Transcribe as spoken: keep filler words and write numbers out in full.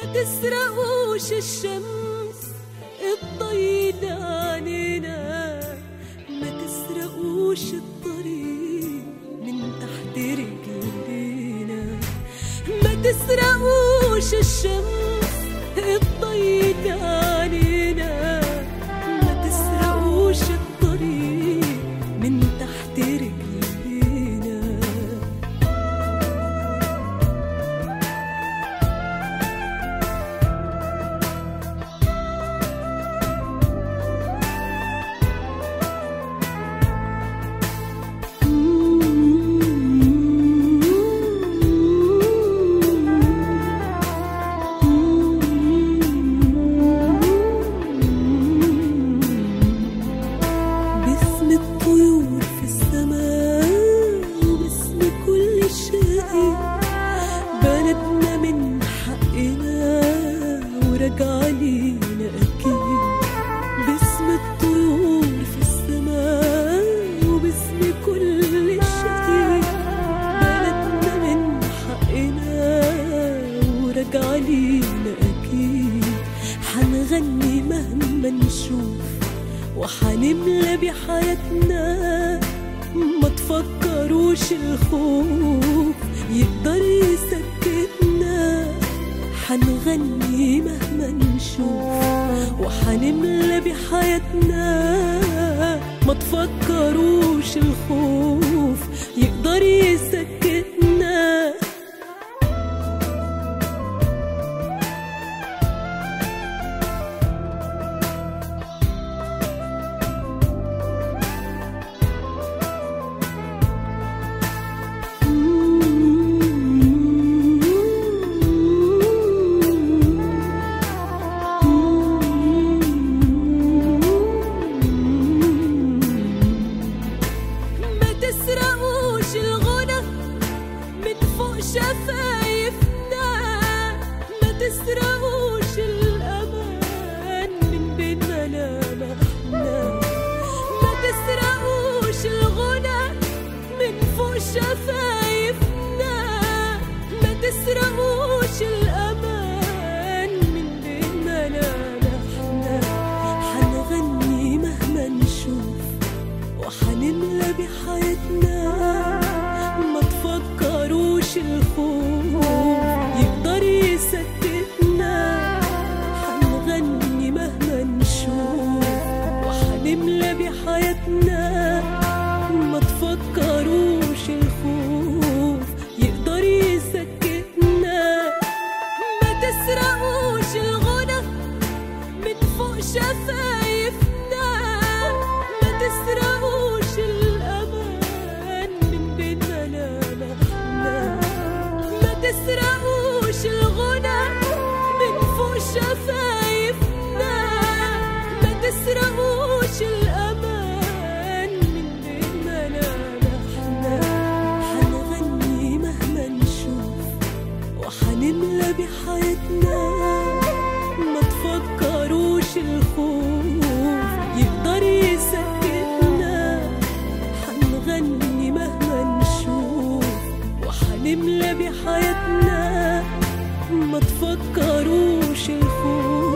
تسرقوش الشمس الضيل عنينا، ما تسرقوش الطريق من تحت رجلينا، ما تسرقوش الشمس الضيل علينا، ما تسرقوش الطريق من تحت رجلينا. بلدنا من حقنا ورجع لينا أكيد، باسم الطيور في السماء وباسم كل الشهيد. بلدنا من حقنا ورجع لينا أكيد، حنغني مهما نشوف وحنملى بحياتنا، ما تفكروش الخوف يقدر يسكتنا. حنغني مهما نشوف وحنملى بحياتنا، ما تفكروش الخوف يقدر يسكتنا. شفايفنا ما تسرقوش الأمان من بين ملامحنا، ما تسرقوش الغنى من فوق شفايفنا، ما تسرقوش الأمان من بين ملامحنا. حنغني مهما نشوف وحنملى بحياتنا، ما تفكروش الخوف يقدر يسكتنا. حنغني مهما نشوف وحنملى بحياتنا، ما تفكروش الخوف يقدر يسكتنا. ما تسرقوش الغنى من فوق شفايفنا، ما تسرقوش الأمان من بين ملامحنا، ما تسرقوش الغنى من فوق شفايفنا، ما تسرقوش الأمان من بين ملامحنا. حنغني مهما نشوف وحنملى بحياتنا، ما تفكروش الخوف يقدر يسكتنا. حنغني مهما نشوف وحنملى بحياتنا، ما تفكروش الخوف